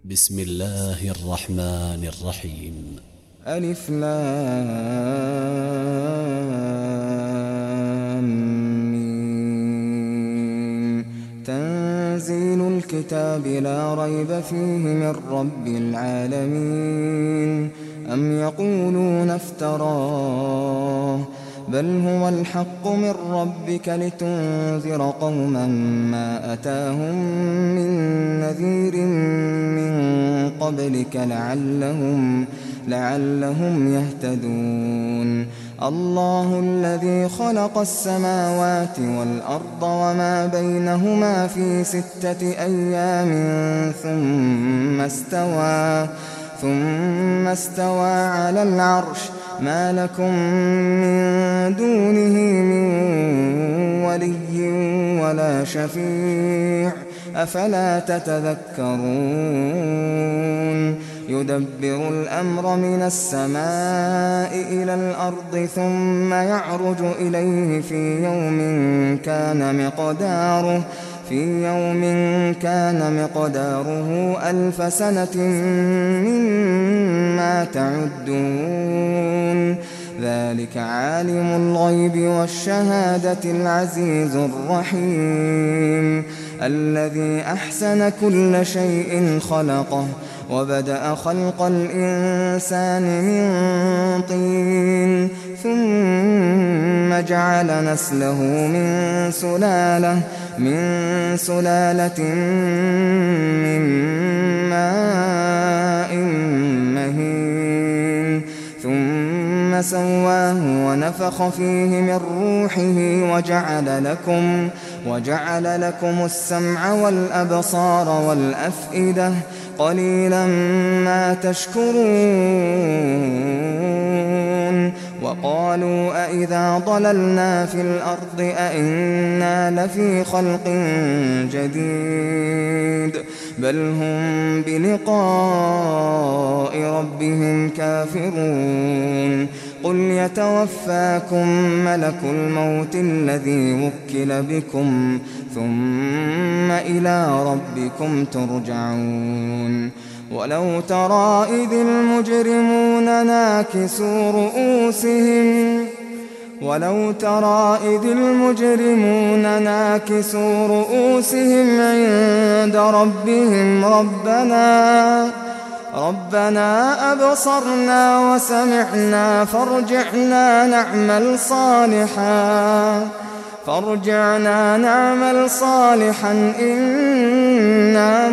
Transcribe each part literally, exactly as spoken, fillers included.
بسم الله الرحمن الرحيم. ألف لام ميم. تنزيل الكتاب لا ريب فيه من رب العالمين. أم يقولون افتراه بل هو الحق من ربك لتنذر قوما ما أتاهم من نذير من قبلك لعلهم, لعلهم يهتدون. الله الذي خلق السماوات والأرض وما بينهما في ستة أيام ثم استوى, ثم استوى على العرش. ما لكم من دونه من ولي ولا شفيع أفلا تتذكرون. يدبر الأمر من السماء إلى الأرض ثم يعرج إليه في يوم كان مقداره في يوم كان مقداره ألف سنة مما تعدون. ذلك عالم الغيب والشهادة العزيز الرحيم. الذي أحسن كل شيء خلقه وبدأ خلق الإنسان من طين ثم جعل نسله من سلالة من سلالة من ماء مهين ثم سواه ونفخ فيه من روحه وجعل لكم وجعل لكم السمع والأبصار والأفئدة قليلا ما تشكرون. وقالوا أئذا ضللنا في الأرض أئنا لفي خلق جديد بل هم بلقاء ربهم كافرون. قل يتوفاكم ملك الموت الذي وكل بكم ثم إلى ربكم ترجعون. ولو ترى إذ المجرمون ناكسوا رؤوسهم ولو ترى إذ المجرمون ناكسوا رؤوسهم عند ربهم ربنا ربنا أبصرنا وسمعنا فارجعنا نعمل صالحا فارجعنا نعمل صالحا إنا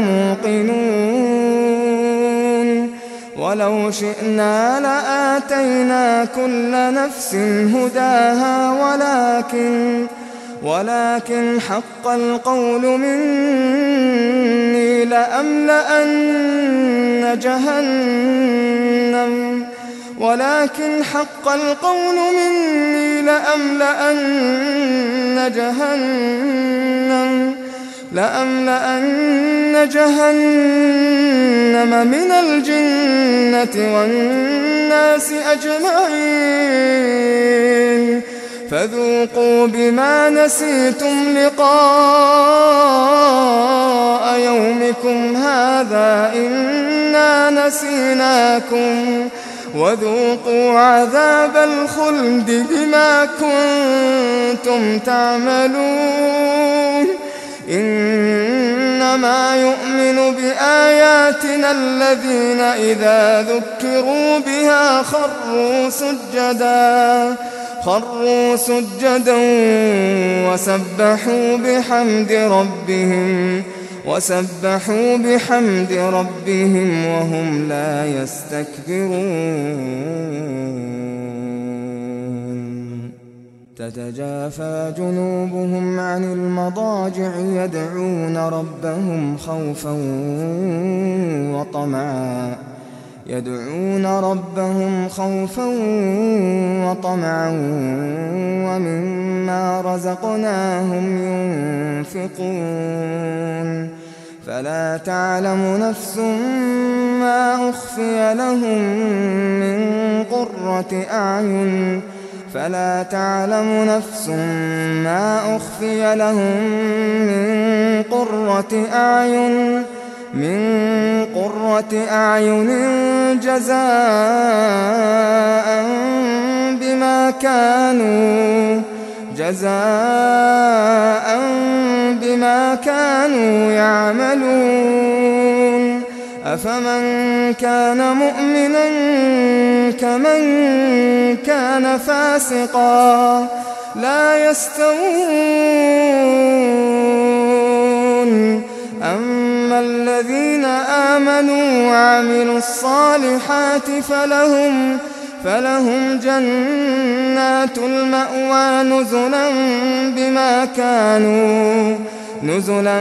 موقنون. ولو شئنا لآتينا كل نفس هداها ولكن ولكن حق القول مني لأملأن جهنم ولكن حق القول مني لأملأن جهنم لأملأن جهنم من الجنة والناس أجمعين. فذوقوا بما نسيتم لقاء يومكم هذا إنا نسيناكم وذوقوا عذاب الخلد بما كنتم تعملون. إنما يؤمن بآياتنا الذين إذا ذكروا بها خروا سجدا خروا سجدا وسبحوا بحمد ربهم وسبحوا بحمد ربهم وهم لا يستكبرون. تتجافى جنوبهم عن المضاجع يدعون ربهم خوفا وطمعا يدعون ربهم خوفا وطمعا ومما رزقناهم ينفقون. فلا تعلم نفس ما أخفي لهم من قرة أعين فلا تعلم نفس ما أخفي لهم من قرة أعين من قرة قرة أعين جزاء بما كانوا جزاء بما كانوا يعملون أفمن كان مؤمنا كمن كان فاسقا لا يستوون أما الذين آمنوا وعملوا الصالحات فلهم فلهم جنات المأوى نزلا بما كانوا نزلا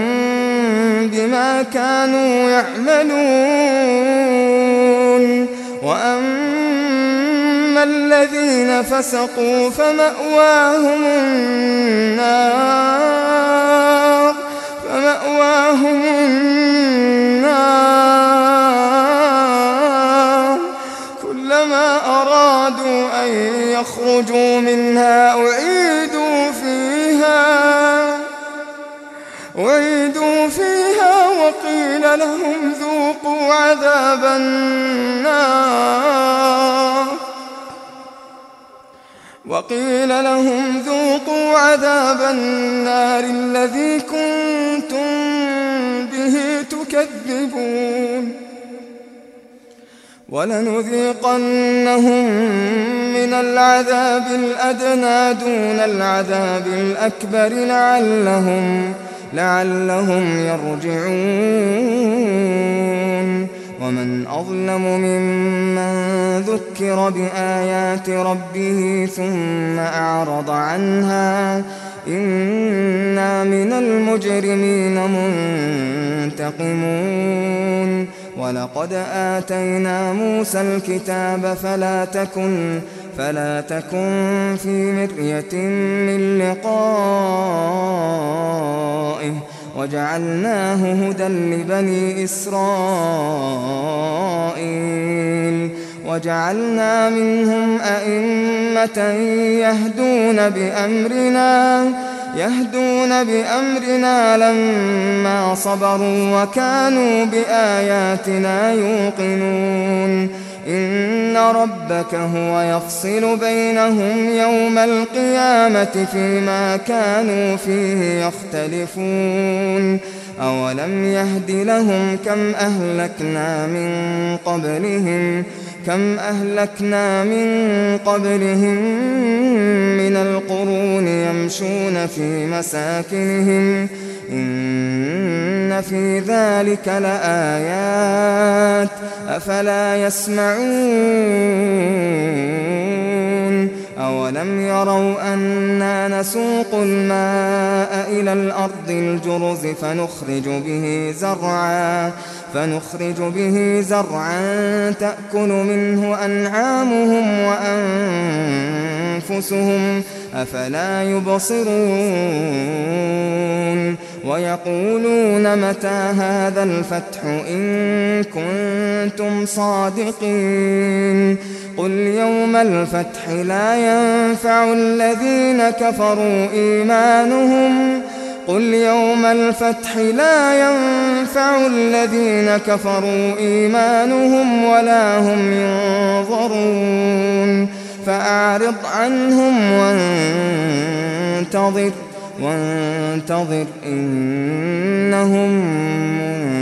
بما كانوا يعملون وأما الذين فسقوا فمأواهم النار فمأواهم النار كلما أرادوا أن يخرجوا منها أعيدوا فيها أعيدوا فيها وقيل لهم ذوقوا عذاب النار وقيل لهم ذوقوا عذاب النار الذي كنتم به تكذبون ولنذيقنهم من العذاب الأدنى دون العذاب الأكبر لعلهم لعلهم يرجعون ومن أظلم ممن ذكر بآيات ربه ثم أعرض عنها إنا من المجرمين منتقمون ولقد آتينا موسى الكتاب فلا تكن فلا تكن في مرية من لقائه وجعلناه هدى لبني إسرائيل وجعلنا منهم أئمة يهدون بأمرنا يهدون بأمرنا لما صبروا وكانوا بآياتنا يوقنون إن ربك هو يفصل بينهم يوم القيامة فيما كانوا فيه يختلفون أولم يهد لهم كم أهلكنا من قبلهم كم أهلكنا من قبلهم من القرون يمشون في مساكنهم إن في ذلك لآيات أفلا يسمعون أولم يروا أنا نسوق الماء إلى الأرض الجرز فنخرج به زرعا فنخرج به زرعا تأكل منه أنعامهم وأنفسهم أفلا يبصرون ويقولون متى هذا الفتح إن كنتم صادقين قل يوم الفتح لا ينفع الذين كفروا إيمانهم قل يوم الفتح لا ينفع الذين كفروا إيمانهم ولا هم ينظرون فأعرض عنهم وانتظر وانتظر إنهم